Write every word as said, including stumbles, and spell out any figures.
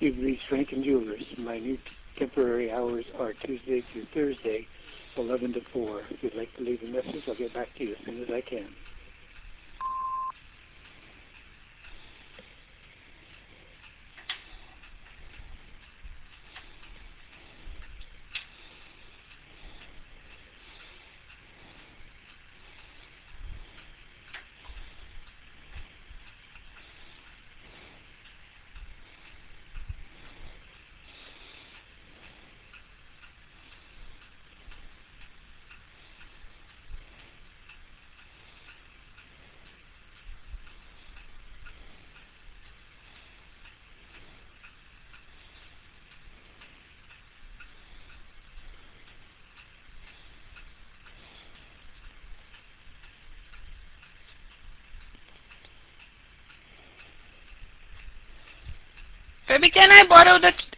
You've reached Rankin Jewelers. My new temporary hours are Tuesday through Thursday, eleven to four. If you'd like to leave a message, I'll get back to you as soon as I can. Baby, can I borrow the